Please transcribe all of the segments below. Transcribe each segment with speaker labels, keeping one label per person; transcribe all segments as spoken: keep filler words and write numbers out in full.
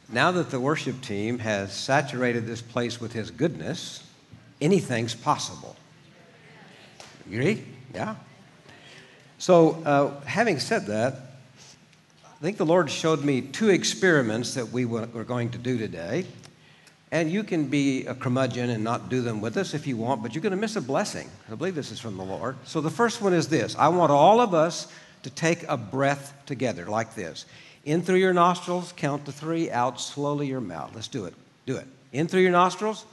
Speaker 1: Now that the worship team has saturated this place with his goodness, anything's possible. You agree? Yeah. So, uh, having said that, I think the Lord showed me two experiments that we were going to do today. And you can be a curmudgeon and not do them with us if you want, but you're going to miss a blessing. I believe this is from the Lord. So the first one is this. I want all of us to take a breath together like this. In through your nostrils, count to three, out slowly your mouth. Let's do it. Do it. In through your nostrils,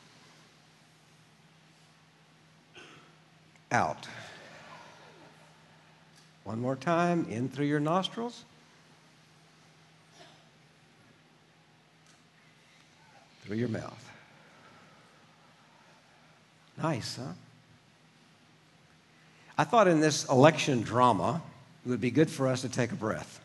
Speaker 1: out. One more time. In through your nostrils. Through your mouth. Nice, huh? I thought in this election drama, it would be good for us to take a breath.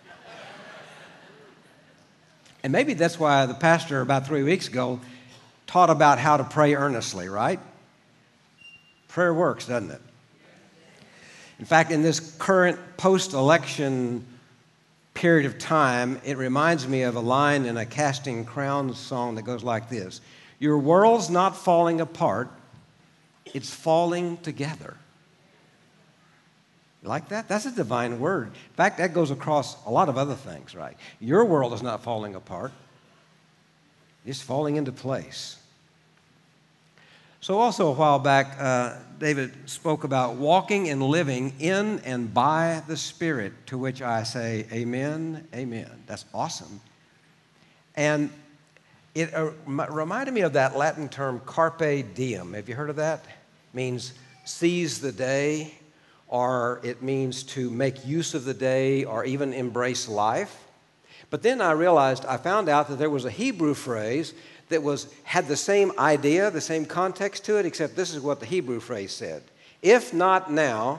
Speaker 1: And maybe that's why the pastor about three weeks ago taught about how to pray earnestly, right? Prayer works, doesn't it? In fact, in this current post-election period of time, it reminds me of a line in a Casting Crowns song that goes like this. Your world's not falling apart, it's falling together. You like that? That's a divine word. In fact, that goes across a lot of other things, right? Your world is not falling apart. It's falling into place. So also a while back, uh, David spoke about walking and living in and by the Spirit, to which I say amen, amen. That's awesome. And it uh, reminded me of that Latin term carpe diem. Have you heard of that? It means seize the day, or it means to make use of the day, or even embrace life. But then I realized, I found out that there was a Hebrew phrase that was had the same idea, the same context to it, except this is what the Hebrew phrase said. If not now,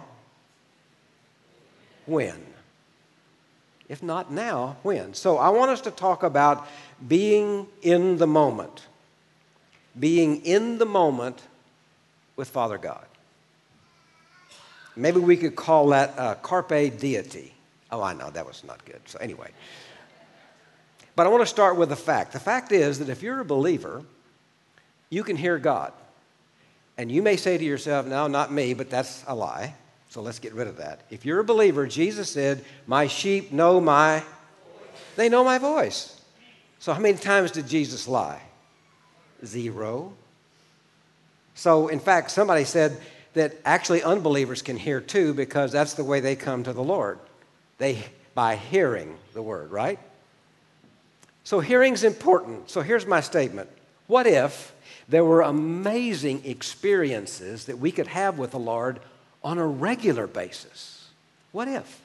Speaker 1: when? If not now, when? So I want us to talk about being in the moment. Being in the moment with Father God. Maybe we could call that uh, carpe deity. Oh, I know, that was not good. So anyway. But I want to start with the fact. The fact is that if you're a believer, you can hear God. And you may say to yourself, no, not me, but that's a lie. So let's get rid of that. If you're a believer, Jesus said, my sheep know my, they know my voice. So how many times did Jesus lie? Zero. So in fact, somebody said that actually unbelievers can hear too, because that's the way they come to the Lord. They, by hearing the word, right? So hearing's important. So here's my statement. What if there were amazing experiences that we could have with the Lord on a regular basis? What if?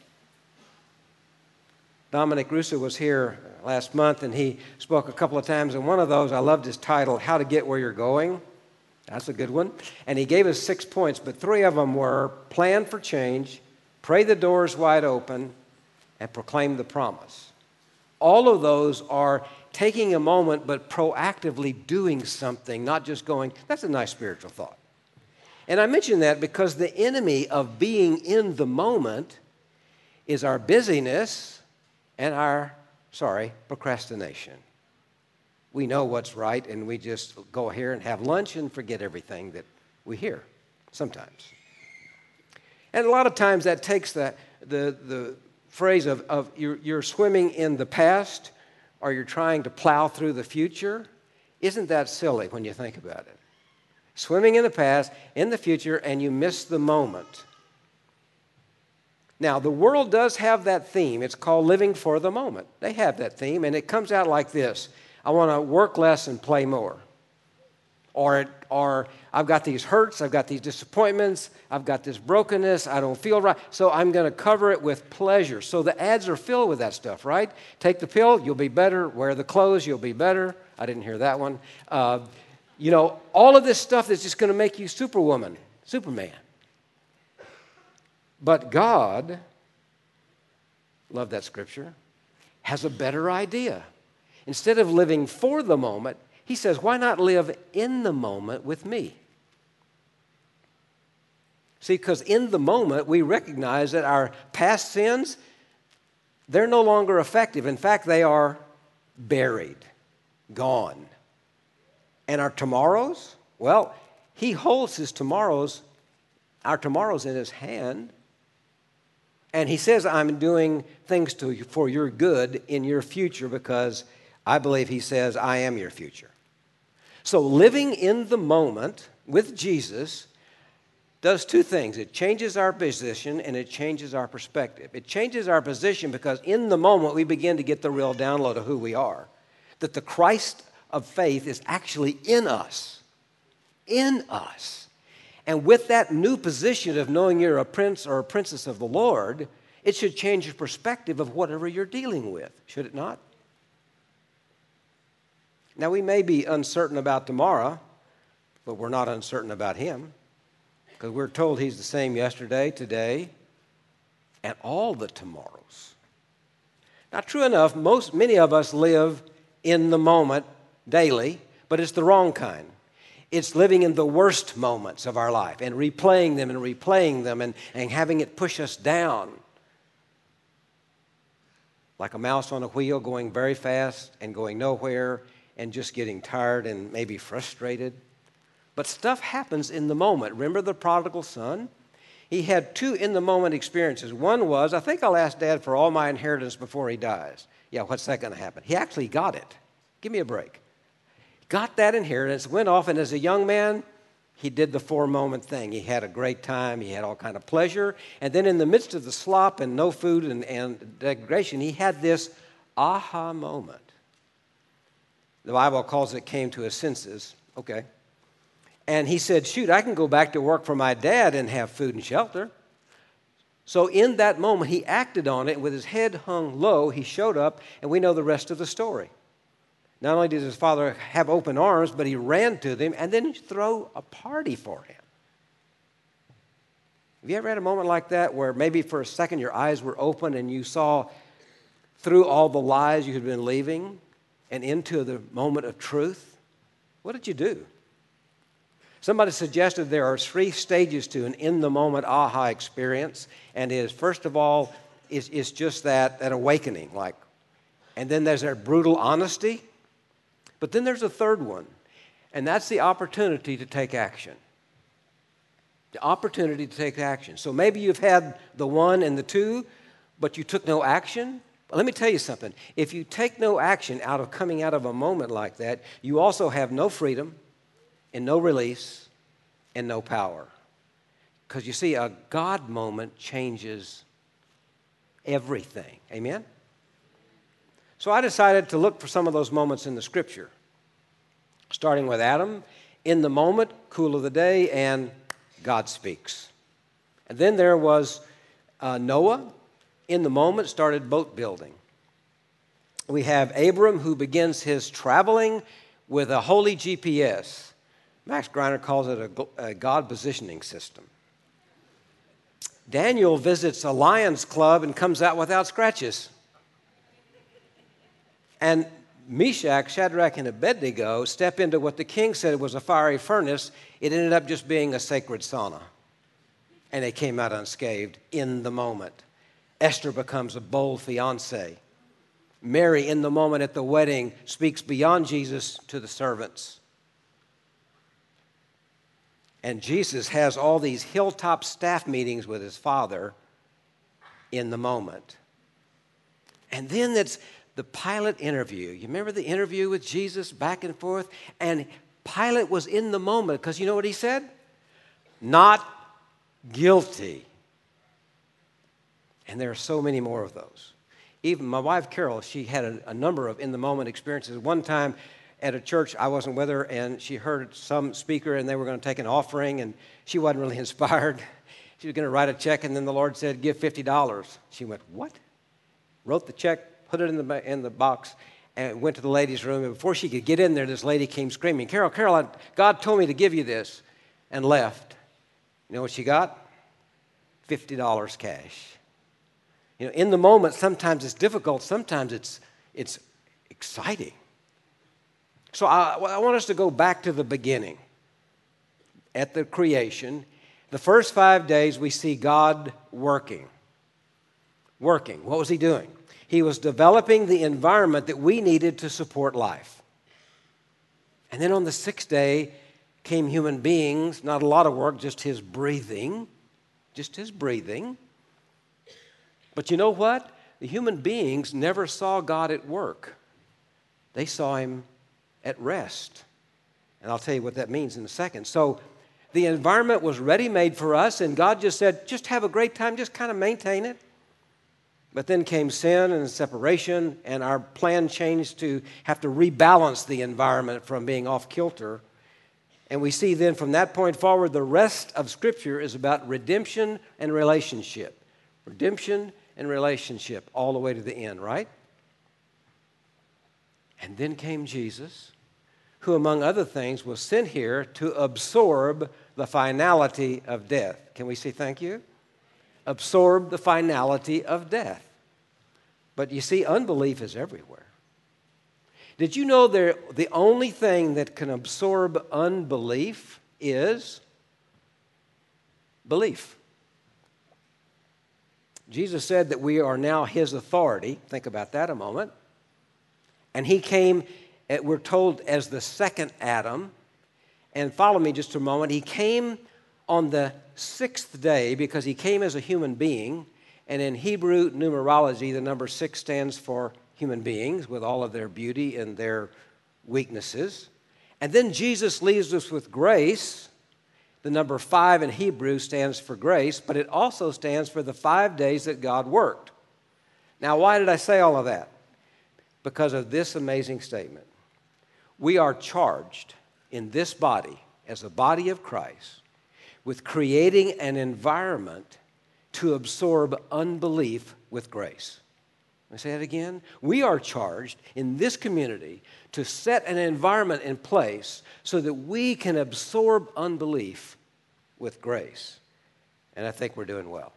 Speaker 1: Dominic Russo was here last month, and he spoke a couple of times, and one of those, I loved his title, How to Get Where You're Going. That's a good one. And he gave us six points, but three of them were plan for change, pray the doors wide open, and proclaim the promise. All of those are taking a moment, but proactively doing something, not just going, that's a nice spiritual thought. And I mention that because the enemy of being in the moment is our busyness and our, sorry, procrastination. We know what's right, and we just go here and have lunch and forget everything that we hear sometimes. And a lot of times that takes the, the, the phrase of, of you're, you're swimming in the past or you're trying to plow through the future. Isn't that silly when you think about it? Swimming in the past, in the future, and you miss the moment. Now, the world does have that theme. It's called living for the moment. They have that theme, and it comes out like this. I want to work less and play more. Or, or I've got these hurts, I've got these disappointments, I've got this brokenness, I don't feel right, so I'm going to cover it with pleasure. So the ads are filled with that stuff, right? Take the pill, you'll be better. Wear the clothes, you'll be better. I didn't hear that one. Uh, you know, all of this stuff that's just going to make you superwoman, Superman. But God, love that scripture, has a better idea. Instead of living for the moment, he says, why not live in the moment with me? See, because in the moment, we recognize that our past sins, they're no longer effective. In fact, they are buried, gone. And our tomorrows? Well, he holds his tomorrows, our tomorrows in his hand. And he says, I'm doing things to you for your good in your future because I believe he says, I am your future. So living in the moment with Jesus does two things. It changes our position and it changes our perspective. It changes our position because in the moment we begin to get the real download of who we are. That the Christ of faith is actually in us. In us. And with that new position of knowing you're a prince or a princess of the Lord, it should change your perspective of whatever you're dealing with, should it not? Now, we may be uncertain about tomorrow, but we're not uncertain about him because we're told he's the same yesterday, today, and all the tomorrows. Now, true enough, most, many of us live in the moment daily, but it's the wrong kind. It's living in the worst moments of our life and replaying them and replaying them and, and having it push us down. Like a mouse on a wheel going very fast and going nowhere and just getting tired and maybe frustrated. But stuff happens in the moment. Remember the prodigal son? He had two in-the-moment experiences. One was, I think I'll ask Dad for all my inheritance before he dies. Yeah, what's that going to happen? He actually got it. Give me a break. Got that inheritance, went off, and as a young man, he did the four-moment thing. He had a great time. He had all kind of pleasure. And then in the midst of the slop and no food and, and degradation, he had this aha moment. The Bible calls it came to his senses. Okay. And he said, shoot, I can go back to work for my dad and have food and shelter. So in that moment, he acted on it. With his head hung low, he showed up, and we know the rest of the story. Not only did his father have open arms, but he ran to them and then throw a party for him. Have you ever had a moment like that where maybe for a second your eyes were open and you saw through all the lies you had been leaving and into the moment of truth? What did you do? Somebody suggested there are three stages to an in-the-moment aha experience, and is first of all, is, is just that, that awakening, like, and then there's that brutal honesty. But then there's a third one, and that's the opportunity to take action. The opportunity to take action. So maybe you've had the one and the two, but you took no action. But let me tell you something. If you take no action out of coming out of a moment like that, you also have no freedom and no release and no power. Because you see, a God moment changes everything. Amen? So I decided to look for some of those moments in the Scripture, starting with Adam, in the moment, cool of the day, and God speaks. And then there was uh, Noah, in the moment, started boat building. We have Abram, who begins his traveling with a holy G P S. Max Greiner calls it a, a God positioning system. Daniel visits a Lions Club and comes out without scratches. And Meshach, Shadrach, and Abednego step into what the king said was a fiery furnace. It ended up just being a sacred sauna. And they came out unscathed in the moment. Esther becomes a bold fiancée. Mary, in the moment at the wedding, speaks beyond Jesus to the servants. And Jesus has all these hilltop staff meetings with his Father in the moment. And then it's the Pilate interview. You remember the interview with Jesus back and forth? And Pilate was in the moment because you know what he said? Not guilty. And there are so many more of those. Even my wife, Carol, she had a, a number of in-the-moment experiences. One time at a church, I wasn't with her, and she heard some speaker, and they were going to take an offering, and she wasn't really inspired. She was going to write a check, and then the Lord said, give fifty dollars. She went, what? Wrote the check, put it in the in the box, and went to the ladies' room. And before she could get in there, this lady came screaming, Carol, Carol, I, God told me to give you this, and left. You know what she got? fifty dollars cash. You know, in the moment, sometimes it's difficult. Sometimes it's it's exciting. So I, I want us to go back to the beginning. At the creation, the first five days we see God working. Working. What was he doing? He was developing the environment that we needed to support life. And then on the sixth day came human beings, not a lot of work, just his breathing, just his breathing. But you know what? The human beings never saw God at work. They saw him at rest. And I'll tell you what that means in a second. So the environment was ready-made for us, and God just said, just have a great time, just kind of maintain it. But then came sin and separation, and our plan changed to have to rebalance the environment from being off-kilter. And we see then from that point forward, the rest of Scripture is about redemption and relationship. Redemption and relationship all the way to the end, right? And then came Jesus, who, among other things, was sent here to absorb the finality of death. Can we say thank you? Absorb the finality of death. But you see, unbelief is everywhere. Did you know there, the only thing that can absorb unbelief is belief? Jesus said that we are now his authority. Think about that a moment. And he came, we're told, as the second Adam. And follow me just a moment. He came on the sixth day because he came as a human being. And in Hebrew numerology, the number six stands for human beings with all of their beauty and their weaknesses. And then Jesus leaves us with grace. The number five in Hebrew stands for grace, but it also stands for the five days that God worked. Now, why did I say all of that? Because of this amazing statement. We are charged in this body, as a body of Christ, with creating an environment to absorb unbelief with grace. Let me say that again. We are charged in this community to set an environment in place so that we can absorb unbelief with grace. And I think we're doing well.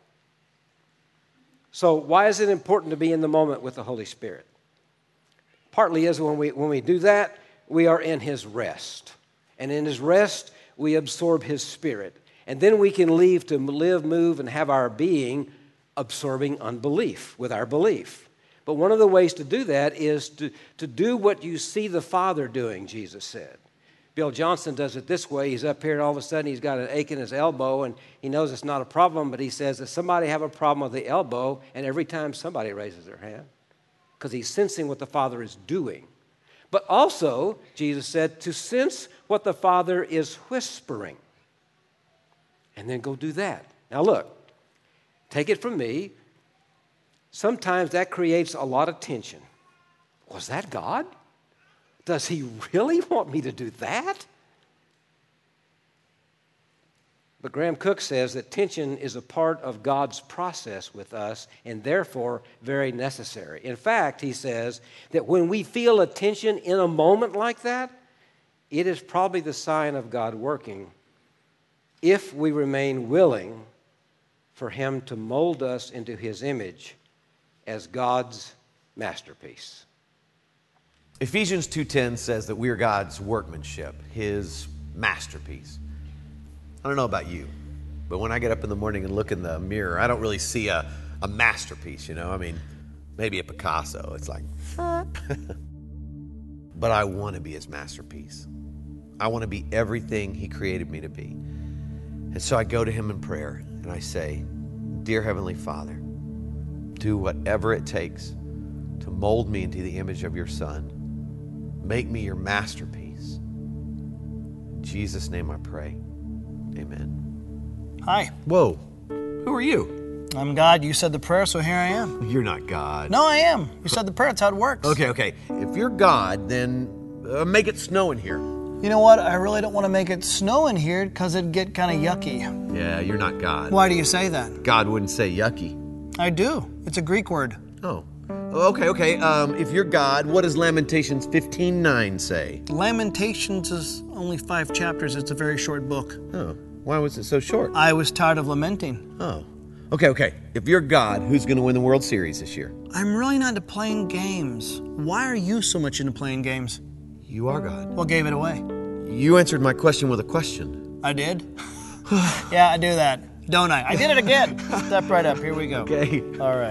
Speaker 1: So why is it important to be in the moment with the Holy Spirit? Partly is when we, when we do that, we are in his rest. And in his rest, we absorb his Spirit. And then we can leave to live, move, and have our being absorbing unbelief with our belief. But one of the ways to do that is to, to do what you see the Father doing, Jesus said. Bill Johnson does it this way. He's up here, and all of a sudden he's got an ache in his elbow, and he knows it's not a problem, but he says, does somebody have a problem with the elbow? And every time somebody raises their hand, because he's sensing what the Father is doing. But also, Jesus said, to sense what the Father is whispering. And then go do that. Now look, take it from me. Sometimes that creates a lot of tension. Was that God? Does he really want me to do that? But Graham Cook says that tension is a part of God's process with us and therefore very necessary. In fact, he says that when we feel a tension in a moment like that, it is probably the sign of God working if we remain willing for him to mold us into his image as God's masterpiece.
Speaker 2: Ephesians two ten says that we are God's workmanship, his masterpiece. I don't know about you, but when I get up in the morning and look in the mirror, I don't really see a, a masterpiece, you know? I mean, maybe a Picasso. It's like, but I want to be his masterpiece. I want to be everything he created me to be. And so I go to him in prayer and I say, dear Heavenly Father, do whatever it takes to mold me into the image of your Son. Make me your masterpiece. In Jesus' name I pray. Amen.
Speaker 3: Hi.
Speaker 2: Whoa. Who are you?
Speaker 3: I'm God. You said the prayer, so here I am.
Speaker 2: You're not God.
Speaker 3: No, I am. You said the prayer. That's how it works.
Speaker 2: Okay, okay. If you're God, then uh, make it snow in here.
Speaker 3: You know what? I really don't want to make it snow in here because it'd get kind of yucky.
Speaker 2: Yeah, you're not God.
Speaker 3: Why do you say that?
Speaker 2: God wouldn't say yucky.
Speaker 3: I do. It's a Greek word.
Speaker 2: Oh. Okay, okay. Um, if you're God, what does Lamentations fifteen nine say?
Speaker 3: Lamentations is only five chapters. It's a very short book.
Speaker 2: Oh. Why was it so short?
Speaker 3: I was tired of lamenting.
Speaker 2: Oh. Okay, okay. If you're God, who's going to win the World Series this year?
Speaker 3: I'm really not into playing games. Why are you so much into playing games?
Speaker 2: You are God.
Speaker 3: What gave it away?
Speaker 2: You answered my question with a question.
Speaker 3: I did? Yeah, I do that. Don't I? I did it again. Step right up. Here we go.
Speaker 2: Okay.
Speaker 3: All right.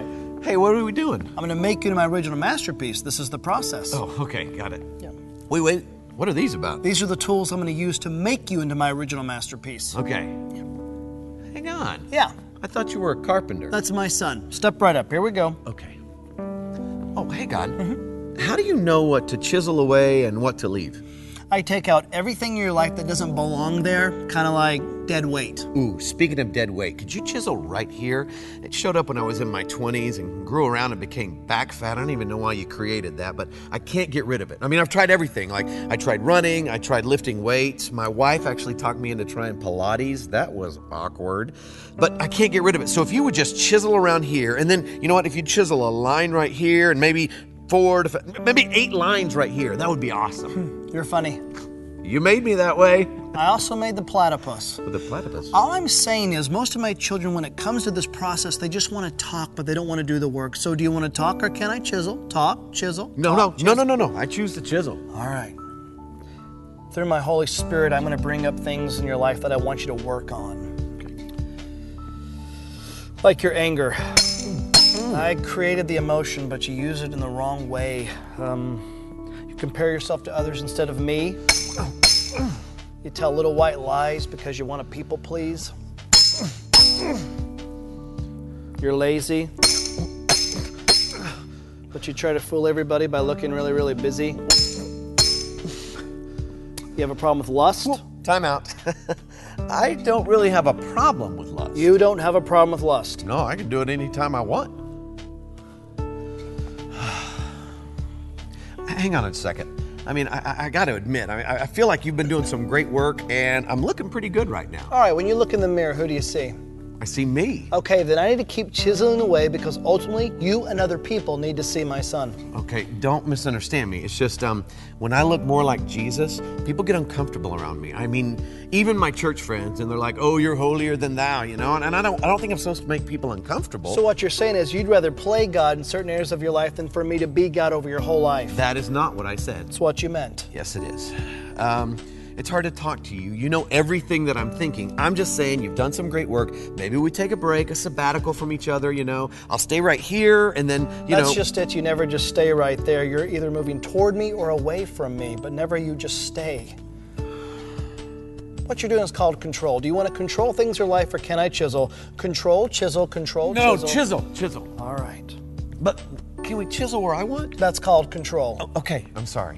Speaker 2: Hey, what are we doing?
Speaker 3: I'm going to make you into my original masterpiece. This is the process.
Speaker 2: Oh, okay, got it.
Speaker 3: Yeah.
Speaker 2: Wait, wait, what are these about?
Speaker 3: These are the tools I'm going to use to make you into my original masterpiece.
Speaker 2: Okay. Hang on.
Speaker 3: Yeah,
Speaker 2: I thought you were a carpenter.
Speaker 3: that's my son. Step right up. Here we go.
Speaker 2: Okay. Oh, hang on. Mm-hmm. How do you know what to chisel away and what to leave?
Speaker 3: I take out everything in your life that doesn't belong there, kind of like dead weight.
Speaker 2: Ooh, speaking of dead weight, could you chisel right here? It showed up when I was in my twenties and grew around and became back fat. I don't even know why you created that, but I can't get rid of it. I mean, I've tried everything. Like, I tried running, I tried lifting weights. My wife actually talked me into trying Pilates. That was awkward, but I can't get rid of it. So if you would just chisel around here, and then, you know what, if you chisel a line right here and maybe four to five, maybe eight lines right here, that would be awesome.
Speaker 3: You're funny.
Speaker 2: You made me that way.
Speaker 3: I also made the platypus.
Speaker 2: With the platypus.
Speaker 3: All I'm saying is most of my children, when it comes to this process, they just want to talk, but they don't want to do the work. So do you want to talk or can I chisel? Talk, chisel.
Speaker 2: No,
Speaker 3: talk,
Speaker 2: no,
Speaker 3: chisel.
Speaker 2: no, no, no, no. I choose to chisel.
Speaker 3: All right. Through my Holy Spirit, I'm going to bring up things in your life that I want you to work on. Like your anger. I created the emotion, but you use it in the wrong way. Um, you compare yourself to others instead of me. You tell little white lies because you want to people please. You're lazy, but you try to fool everybody by looking really, really busy. You have a problem with lust?
Speaker 2: Time out. I don't really have a problem with lust.
Speaker 3: You don't have a problem with lust.
Speaker 2: No, I can do it anytime I want. Hang on a second. I mean, I, I got to admit, I, mean, I feel like you've been doing some great work, and I'm looking pretty good right now.
Speaker 3: All right, when you look in the mirror, who do you see?
Speaker 2: I see me.
Speaker 3: Okay, then I need to keep chiseling away because ultimately you and other people need to see my son.
Speaker 2: Okay, don't misunderstand me. It's just um, when I look more like Jesus, people get uncomfortable around me. I mean, even my church friends, and they're like, "Oh, you're holier than thou," you know. And, and I don't, I don't think I'm supposed to make people uncomfortable.
Speaker 3: So what you're saying is you'd rather play God in certain areas of your life than for me to be God over your whole life.
Speaker 2: That is not what I said.
Speaker 3: That's what you meant.
Speaker 2: Yes, it is. Um, It's hard to talk to you. You know everything that I'm thinking. I'm just saying you've done some great work. Maybe we take a break, a sabbatical from each other, you know. I'll stay right here and then, you
Speaker 3: That's
Speaker 2: know.
Speaker 3: just it. You never just stay right there. You're either moving toward me or away from me, but never you just stay. What you're doing is called control. Do you want to control things in your life or can I chisel? Control, chisel, control,
Speaker 2: No,
Speaker 3: chisel.
Speaker 2: chisel, chisel.
Speaker 3: All right.
Speaker 2: But can we chisel where I want?
Speaker 3: That's called control.
Speaker 2: Oh, okay, I'm sorry.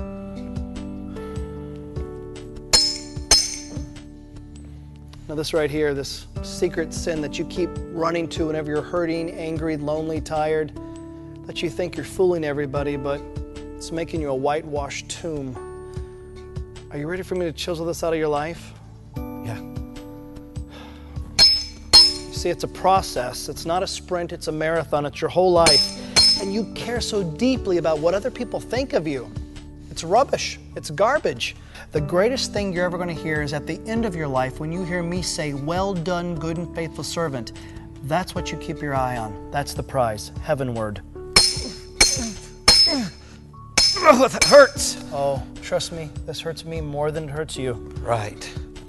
Speaker 3: Now this right here, this secret sin that you keep running to whenever you're hurting, angry, lonely, tired, that you think you're fooling everybody, but it's making you a whitewashed tomb. Are you ready for me to chisel this out of your life?
Speaker 2: Yeah.
Speaker 3: You see, it's a process. It's not a sprint, it's a marathon. It's your whole life. And you care so deeply about what other people think of you. It's rubbish. It's garbage. The greatest thing you're ever going to hear is at the end of your life when you hear me say, "Well done, good and faithful servant." That's what you keep your eye on. That's the prize, heavenward.
Speaker 2: Oh, that hurts.
Speaker 3: Oh, trust me, this hurts me more than it hurts you.
Speaker 2: Right.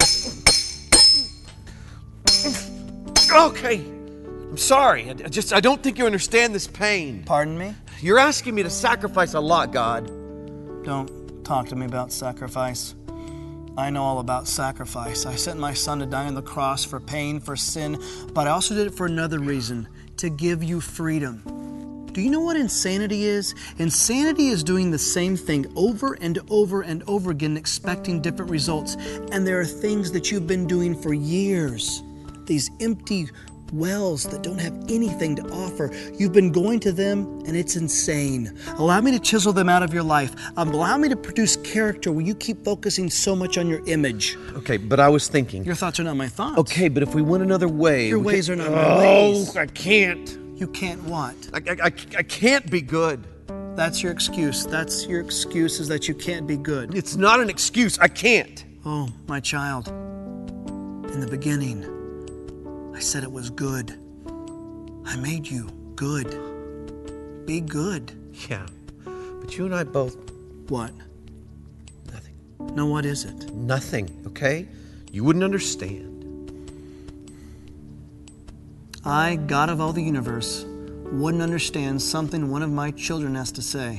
Speaker 2: Okay. I'm sorry. I just, I don't think you understand this pain.
Speaker 3: Pardon me?
Speaker 2: You're asking me to sacrifice a lot, God.
Speaker 3: Don't talk to me about sacrifice. I know all about sacrifice. I sent my son to die on the cross for pain, for sin, but I also did it for another reason, to give you freedom. Do you know what insanity is? Insanity is doing the same thing over and over and over again, expecting different results. And there are things that you've been doing for years, these empty wells that don't have anything to offer. You've been going to them and it's insane. Allow me to chisel them out of your life. Um, allow me to produce character where you keep focusing so much on your image.
Speaker 2: Okay, but I was thinking.
Speaker 3: Your thoughts are not my thoughts.
Speaker 2: Okay, but if we went another way.
Speaker 3: Your
Speaker 2: we
Speaker 3: ways
Speaker 2: can-
Speaker 3: are not my ways.
Speaker 2: Oh, I can't.
Speaker 3: You can't what?
Speaker 2: I, I, I, I can't be good.
Speaker 3: That's your excuse. That's your excuse is that you can't be good.
Speaker 2: It's not an excuse. I can't.
Speaker 3: Oh, my child. In the beginning, I said it was good. I made you good. Be good.
Speaker 2: Yeah, but you and I both.
Speaker 3: What?
Speaker 2: Nothing.
Speaker 3: No, what is it?
Speaker 2: Nothing, okay? You wouldn't understand.
Speaker 3: I, God of all the universe, wouldn't understand something one of my children has to say.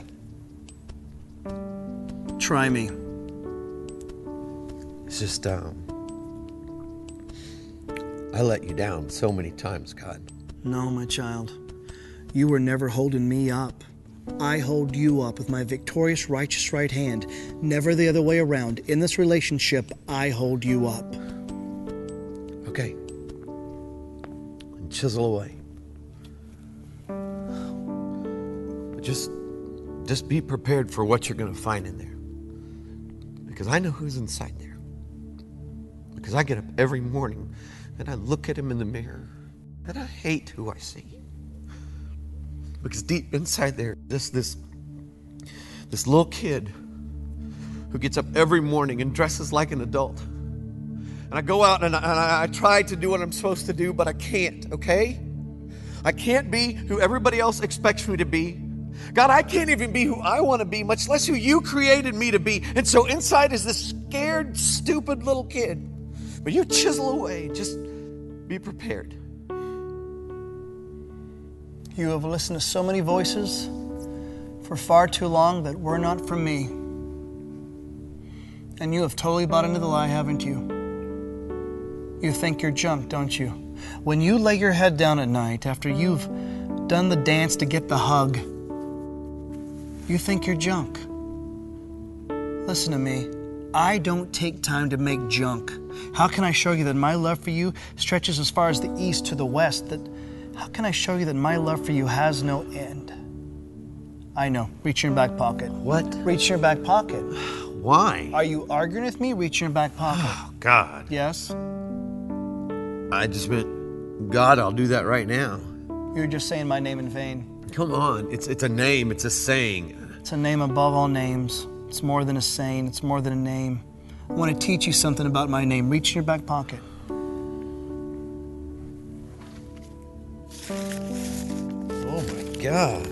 Speaker 3: Try me.
Speaker 2: It's just, um, I let you down so many times, God.
Speaker 3: No, my child. You were never holding me up. I hold you up with my victorious, righteous right hand, never the other way around. In this relationship, I hold you up.
Speaker 2: Okay. And chisel away. But just, just be prepared for what you're going to find in there. Because I know who's inside there. Because I get up every morning and I look at him in the mirror and I hate who I see. Because deep inside there, this this this little kid who gets up every morning and dresses like an adult. And I go out and I, and I, I try to do what I'm supposed to do, but I can't, okay? I can't be who everybody else expects me to be. God, I can't even be who I want to be, much less who you created me to be. And so inside is this scared, stupid little kid. But you chisel away. Just be prepared.
Speaker 3: You have listened to so many voices for far too long that were not from me. And you have totally bought into the lie, haven't you? You think you're junk, don't you? When you lay your head down at night after you've done the dance to get the hug, you think you're junk. Listen to me. I don't take time to make junk. How can I show you that my love for you stretches as far as the east to the west? That how can I show you that my love for you has no end? I know. Reach in your back pocket.
Speaker 2: What?
Speaker 3: Reach in your back pocket.
Speaker 2: Why?
Speaker 3: Are you arguing with me? Reach in your back pocket.
Speaker 2: Oh, God.
Speaker 3: Yes?
Speaker 2: I just meant, God, I'll do that right now.
Speaker 3: You're just saying my name in vain.
Speaker 2: Come on. It's, it's a name. It's a saying.
Speaker 3: It's a name above all names. It's more than a saying. It's more than a name. I want to teach you something about my name. Reach in your back pocket.
Speaker 2: Oh, my gosh.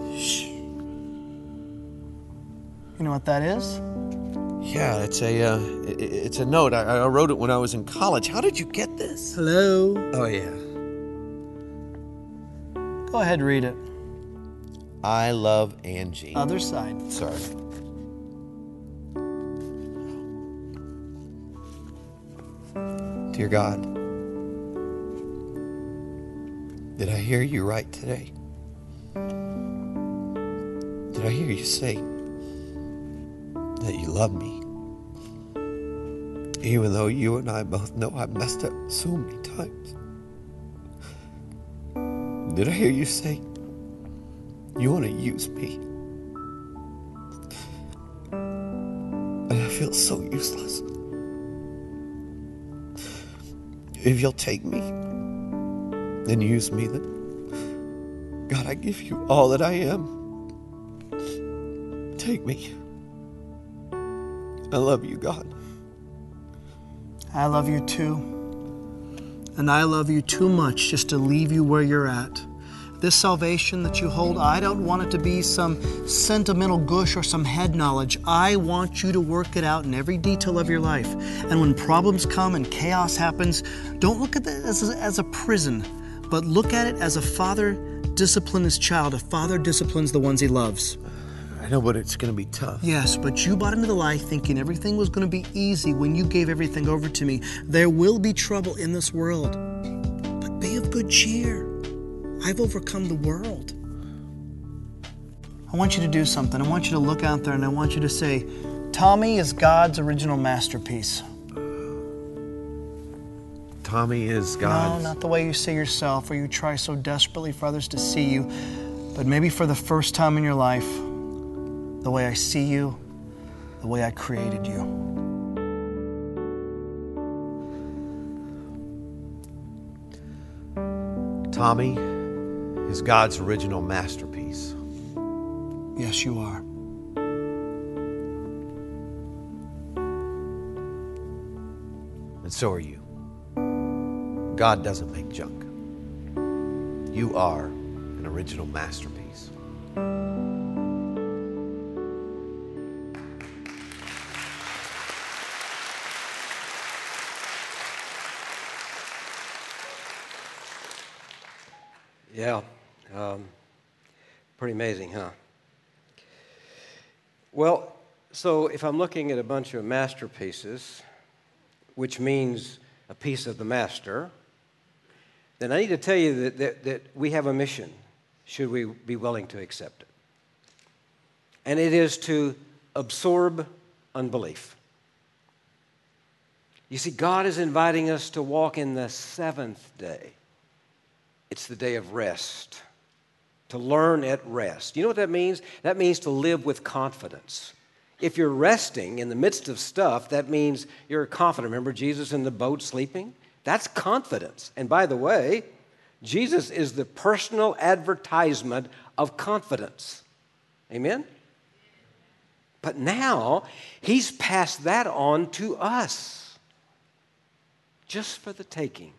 Speaker 3: You know what that is?
Speaker 2: Yeah, it's a uh, it, it's a note. I, I wrote it when I was in college. How did you get this?
Speaker 3: Hello?
Speaker 2: Oh, yeah.
Speaker 3: Go ahead, read it.
Speaker 2: I love Angie.
Speaker 3: Other side.
Speaker 2: Sorry. Dear God, did I hear you right today? Did I hear you say that you love me? Even though you and I both know I've messed up so many times. Did I hear you say you want to use me? And I feel so useless. If you'll take me and use me, then God, I give you all that I am. Take me. I love you, God.
Speaker 3: I love you too. And I love you too much just to leave you where you're at. This salvation that you hold, I don't want it to be some sentimental gush or some head knowledge. I want you to work it out in every detail of your life. And when problems come and chaos happens, don't look at it as a, as a prison, but look at it as a father disciplines his child. A father disciplines the ones he loves.
Speaker 2: I know, but it's going to be tough.
Speaker 3: Yes, but you bought into the lie thinking everything was going to be easy when you gave everything over to me. There will be trouble in this world, but be of good cheer. I've overcome the world. I want you to do something. I want you to look out there and I want you to say, Tommy is God's original masterpiece.
Speaker 2: Tommy is God's...
Speaker 3: No, not the way you see yourself or you try so desperately for others to see you, but maybe for the first time in your life, the way I see you, the way I created you.
Speaker 2: Tommy is God's original masterpiece.
Speaker 3: Yes, you are.
Speaker 2: And so are you. God doesn't make junk. You are an original masterpiece.
Speaker 1: Yeah, Um, pretty amazing, huh? Well, so if I'm looking at a bunch of masterpieces, which means a piece of the master, then I need to tell you that, that, that we have a mission, should we be willing to accept it. And it is to absorb unbelief. You see, God is inviting us to walk in the seventh day. It's the day of rest, to learn at rest. You know what that means? That means to live with confidence. If you're resting in the midst of stuff, that means you're confident. Remember Jesus in the boat sleeping? That's confidence. And by the way, Jesus is the personal advertisement of confidence. Amen? But now, he's passed that on to us, just for the taking,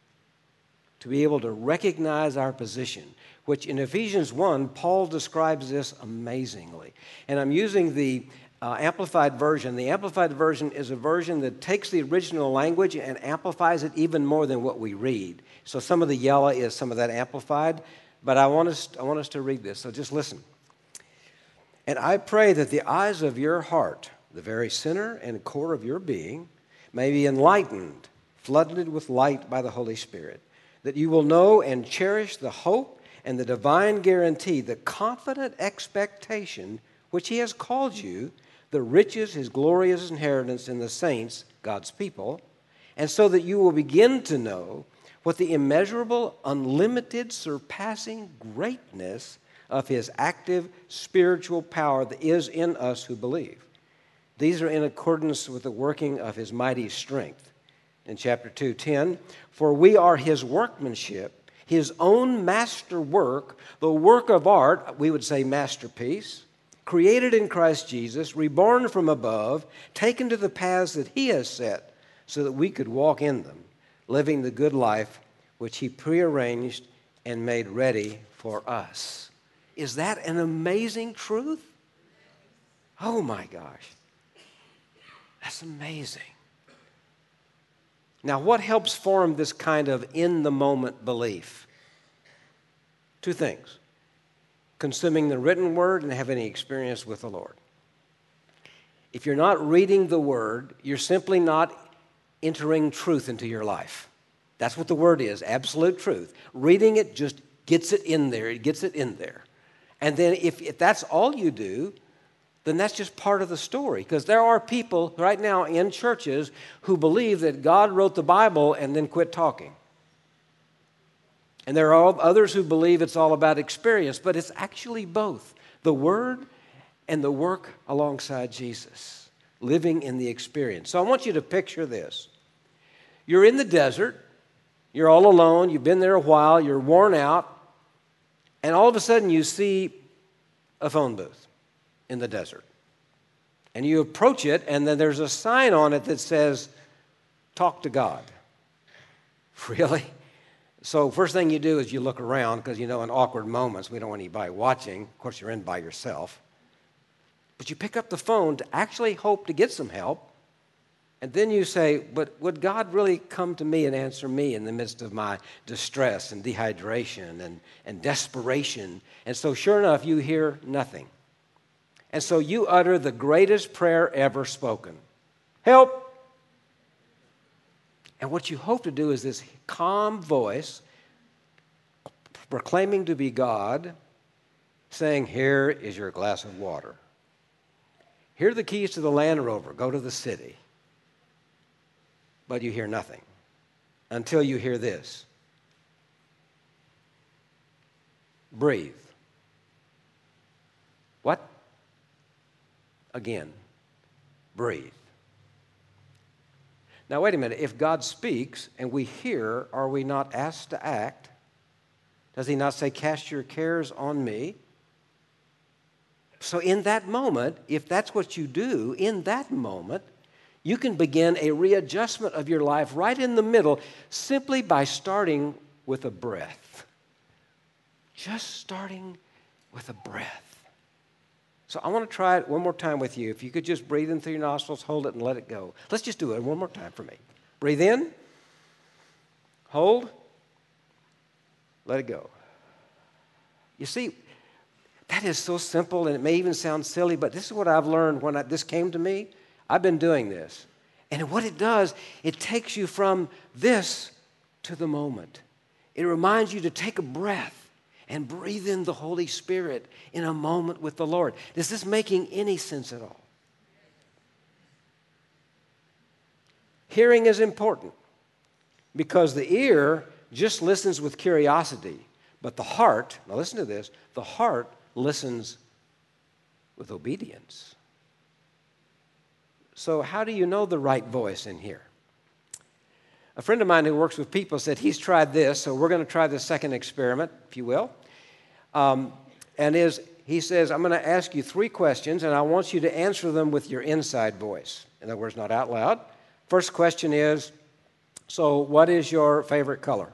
Speaker 1: to be able to recognize our position, which in Ephesians one, Paul describes this amazingly. And I'm using the uh, Amplified Version. The Amplified Version is a version that takes the original language and amplifies it even more than what we read. So some of the yellow is some of that amplified, but I want us, I want us to read this, so just listen. And I pray that the eyes of your heart, the very center and core of your being, may be enlightened, flooded with light by the Holy Spirit, that you will know and cherish the hope and the divine guarantee, the confident expectation which he has called you, the riches, his glorious inheritance in the saints, God's people, and so that you will begin to know what the immeasurable, unlimited, surpassing greatness of his active spiritual power that is in us who believe. These are in accordance with the working of his mighty strength. In chapter two, ten, for we are his workmanship, his own master work, the work of art, we would say masterpiece, created in Christ Jesus, reborn from above, taken to the paths that he has set so that we could walk in them, living the good life which he prearranged and made ready for us. Is that an amazing truth? Oh my gosh. That's amazing. Now, what helps form this kind of in-the-moment belief? Two things. Consuming the written word and having experience with the Lord. If you're not reading the word, you're simply not entering truth into your life. That's what the word is, absolute truth. Reading it just gets it in there. It gets it in there. And then if, if that's all you do, then that's just part of the story. Because there are people right now in churches who believe that God wrote the Bible and then quit talking. And there are others who believe it's all about experience, but it's actually both. The Word and the work alongside Jesus, living in the experience. So I want you to picture this. You're in the desert. You're all alone. You've been there a while. You're worn out. And all of a sudden you see a phone booth in the desert. And you approach it, and then there's a sign on it that says, talk to God. Really? So first thing you do is you look around, because you know in awkward moments we don't want anybody watching. Of course, you're in by yourself. But you pick up the phone to actually hope to get some help. And then you say, but would God really come to me and answer me in the midst of my distress and dehydration and, and desperation? And so sure enough, you hear nothing. And so you utter the greatest prayer ever spoken. Help! And what you hope to do is this calm voice proclaiming to be God, saying, here is your glass of water. Here are the keys to the Land Rover. Go to the city. But you hear nothing until you hear this. Breathe. What? Again, breathe. Now, wait a minute. If God speaks and we hear, are we not asked to act? Does he not say, cast your cares on me? So in that moment, if that's what you do, in that moment, you can begin a readjustment of your life right in the middle simply by starting with a breath. Just starting with a breath. So I want to try it one more time with you. If you could just breathe in through your nostrils, hold it, and let it go. Let's just do it one more time for me. Breathe in. Hold. Let it go. You see, that is so simple, and it may even sound silly, but this is what I've learned when I, this came to me. I've been doing this. And what it does, it takes you from this to the moment. It reminds you to take a breath and breathe in the Holy Spirit in a moment with the Lord. Is this making any sense at all? Hearing is important because the ear just listens with curiosity, but the heart, now listen to this, the heart listens with obedience. So how do you know the right voice in here? A friend of mine who works with people said he's tried this, so we're going to try the second experiment, if you will. Um, and is he says, I'm going to ask you three questions, and I want you to answer them with your inside voice. In other words, not out loud. First question is, so what is your favorite color?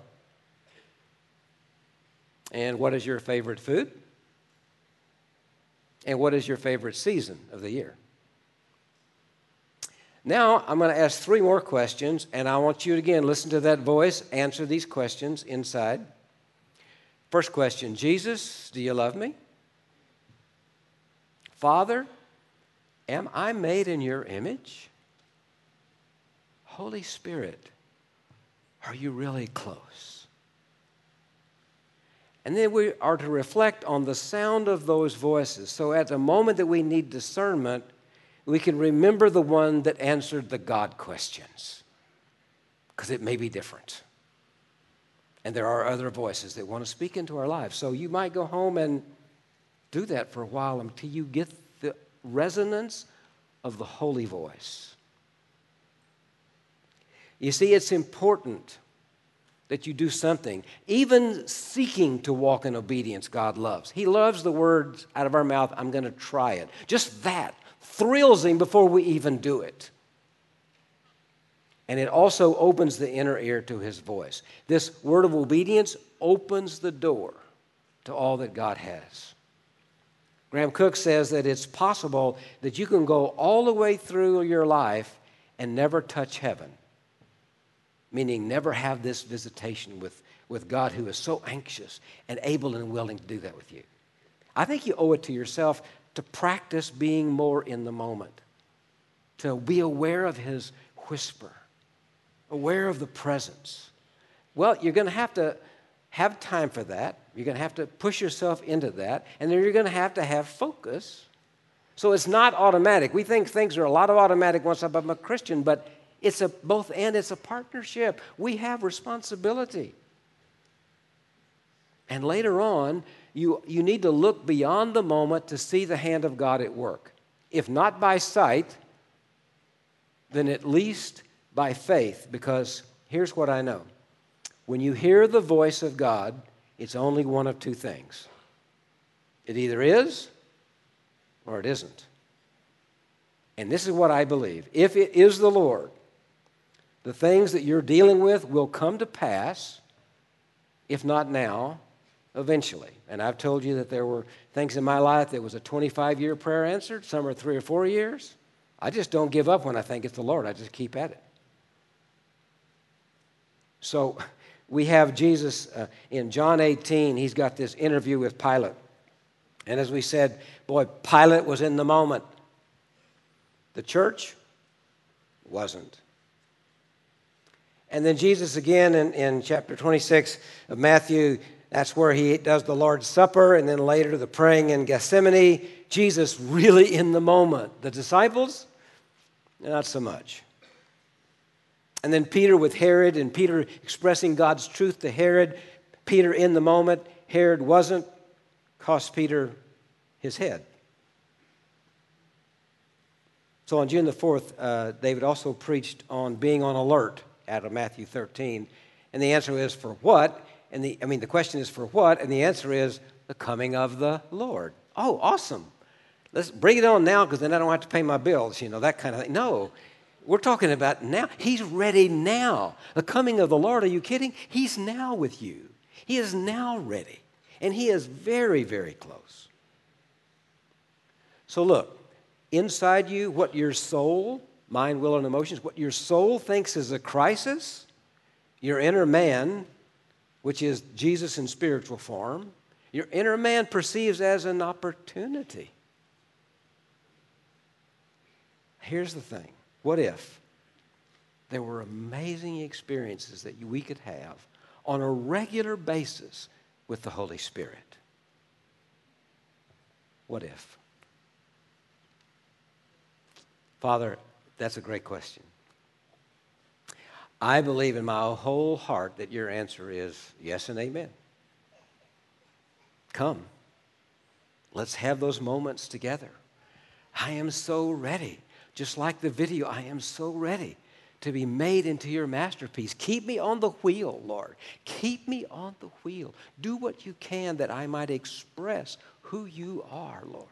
Speaker 1: And what is your favorite food? And what is your favorite season of the year? Now, I'm going to ask three more questions, and I want you to, again, listen to that voice, answer these questions inside. First question, Jesus, do you love me? Father, am I made in your image? Holy Spirit, are you really close? And then we are to reflect on the sound of those voices. So at the moment that we need discernment, we can remember the one that answered the God questions, because it may be different. And there are other voices that want to speak into our lives. So you might go home and do that for a while until you get the resonance of the holy voice. You see, it's important that you do something. Even seeking to walk in obedience, God loves. He loves the words out of our mouth, I'm going to try it. Just that thrills him before we even do it. And it also opens the inner ear to his voice. This word of obedience opens the door to all that God has. Graham Cook says that it's possible that you can go all the way through your life and never touch heaven, meaning never have this visitation with, with God who is so anxious and able and willing to do that with you. I think you owe it to yourself to practice being more in the moment, to be aware of his whisper, aware of the presence. Well, you're going to have to have time for that. You're going to have to push yourself into that, and then you're going to have to have focus. So it's not automatic. We think things are a lot of automatic once I'm a Christian, but it's a both and. It's a partnership. We have responsibility. And later on, you, you need to look beyond the moment to see the hand of God at work. If not by sight, then at least by faith, because here's what I know. When you hear the voice of God, it's only one of two things. It either is or it isn't. And this is what I believe. If it is the Lord, the things that you're dealing with will come to pass, if not now, eventually. And I've told you that there were things in my life that was a twenty-five-year prayer answered. Some are three or four years. I just don't give up when I think it's the Lord. I just keep at it. So we have Jesus uh, in John eighteen. He's got this interview with Pilate. And as we said, boy, Pilate was in the moment. The church wasn't. And then Jesus again in, in chapter twenty-six of Matthew, that's where he does the Lord's Supper, and then later the praying in Gethsemane. Jesus really in the moment. The disciples, not so much. And then Peter with Herod, and Peter expressing God's truth to Herod. Peter in the moment. Herod wasn't. Cost Peter his head. So on June the fourth, uh, David also preached on being on alert out of Matthew thirteen. And the answer is for what? And the I mean, the question is for what? And the answer is the coming of the Lord. Oh, awesome. Let's bring it on now, because then I don't have to pay my bills, you know, that kind of thing. No, we're talking about now. He's ready now. The coming of the Lord, are you kidding? He's now with you. He is now ready. And he is very, very close. So look, inside you, what your soul, mind, will, and emotions, what your soul thinks is a crisis, your inner man, which is Jesus in spiritual form, Your inner man perceives as an opportunity. Here's the thing. What if there were amazing experiences that we could have on a regular basis with the Holy Spirit? What if? Father, that's a great question. I believe in my whole heart that your answer is yes and amen. Come. Let's have those moments together. I am so ready. Just like the video, I am so ready to be made into your masterpiece. Keep me on the wheel, Lord. Keep me on the wheel. Do what you can that I might express who you are, Lord.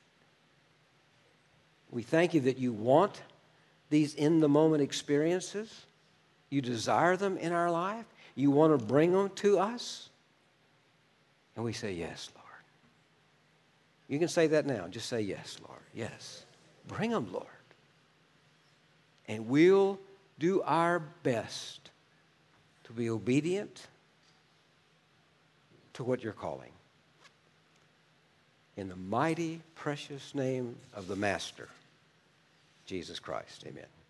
Speaker 1: We thank you that you want these in-the-moment experiences. You desire them in our life. You want to bring them to us. And we say, yes, Lord. You can say that now. Just say, yes, Lord. Yes. Bring them, Lord. And we'll do our best to be obedient to what you're calling. In the mighty, precious name of the Master, Jesus Christ. Amen.